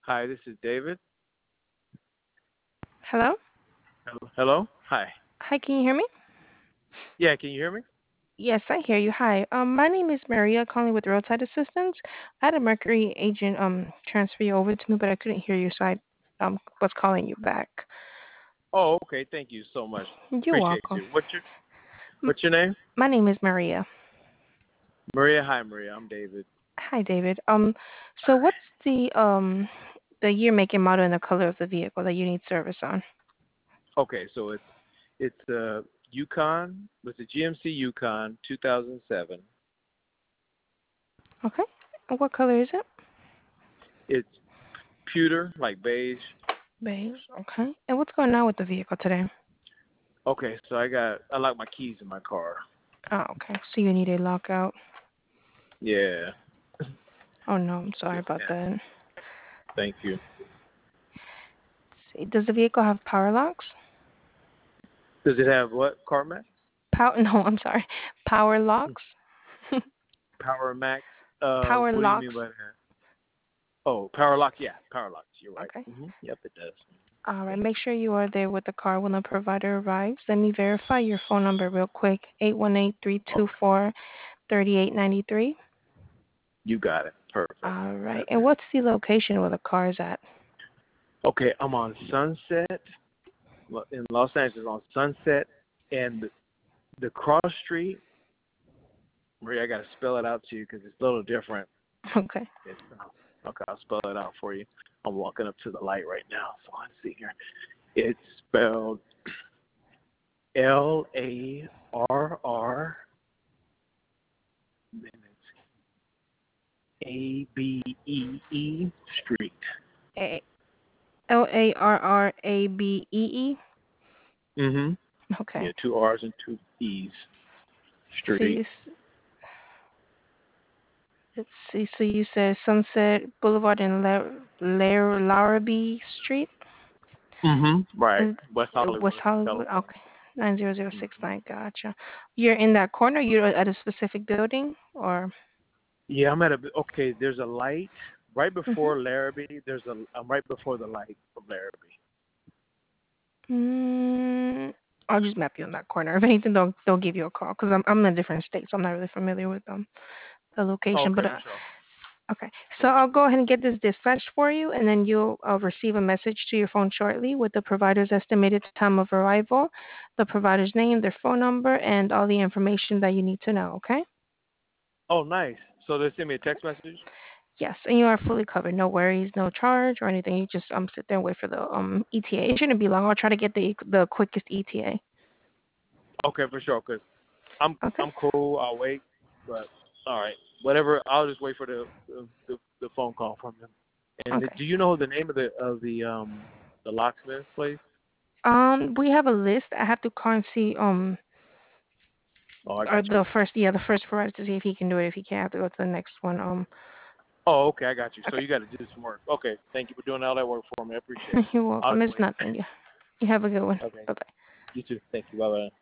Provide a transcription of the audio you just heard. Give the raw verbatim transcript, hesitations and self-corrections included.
Hi, this is David. Hello? Hello. Hello? Hi. Hi, can you hear me? Yeah, can you hear me? Yes, I hear you. Hi. Um, my name is Maria, calling with Roadside Assistance. I had a Mercury agent um transfer you over to me, but I couldn't hear you, so I um was calling you back. Oh, okay. Thank you so much. You're Appreciate welcome. you. What's your M- What's your name? my name is Maria. Maria. Hi, Maria. I'm David. Hi, David. Um, so what's the um the year, make, and model, and the color of the vehicle that you need service on? Okay, so it's it's a Yukon. It's a G M C Yukon two thousand seven. Okay. And what color is it? It's pewter, like beige. Beige. Okay. And what's going on with the vehicle today? Okay, so I got I lock my keys in my car. Oh, okay. So you need a lockout. Yeah. Oh no, I'm sorry Yes, about ma'am. that. Thank you. See, does the vehicle have power locks? Does it have what? CarMax? Power? No, I'm sorry. Power locks. Power Max? Uh, Power what do you mean locks. by that? Oh, Power Lock. Yeah, Power Locks. You're right. Okay. hmm Yep, it does. All right. Yep. Make sure you are there with the car when the provider arrives. Let me verify your phone number real quick. Eight one eight three two Okay. four thirty eight ninety three. You got it. Perfect. All right. That's And it. what's the location where the car is at? Okay, I'm on Sunset Lo- in Los Angeles on Sunset and the, the cross street. Maria, I got to spell it out to you because it's a little different. Okay. It's uh, okay. I'll spell it out for you. I'm walking up to the light right now, so let's see here. It's spelled L A R R, then it's A B E E Street. A L A R R A B E E. Mhm. Okay. Yeah, two R's and two E's. So Street. you s- let's see. So you said Sunset Boulevard and La- La- Larrabee Street. Mhm. Right. Is West uh, West Hollywood, Hollywood? California. Okay. nine zero zero six hmm nine. Gotcha. You're in that corner? You're at a specific building or? Yeah, I'm at a. Okay, there's a light right Mhm. before Larrabee. There's a. I'm right before the light of Larrabee. Mm, I'll just map you in that corner. If anything, they'll they'll give you a call because I'm I'm in a different state, so I'm not really familiar with um the Oh, location. okay, But for uh, sure. okay, so I'll go ahead and get this dispatched for you, and then you'll uh, receive a message to your phone shortly with the provider's estimated time of arrival, the provider's name, their phone number, and all the information that you need to know. Okay. Oh, nice. So they send me a text message. Yes, and you are fully covered. No worries, no charge or anything. You just um sit there and wait for the um E T A. It shouldn't be long. I'll try to get the the quickest E T A. Okay, for sure. Cause I'm Okay. I'm cool. I'll wait. But all right, whatever. I'll just wait for the the, the, the phone call from them. And Okay. do you know the name of the of the um the locksmith place? Um, we have a list. I have to call and see um Oh, I or got you. the first yeah the first provider to see if he can do it. If he can't, I have to go to the next one. Um. Oh, okay, I got you. So Okay. you got to do some work. Okay, thank you for doing all that work for me. I appreciate it. You're I'll welcome. just It's wait. nothing. You you have a good one. Okay, Bye bye. you too. Thank you. Bye bye.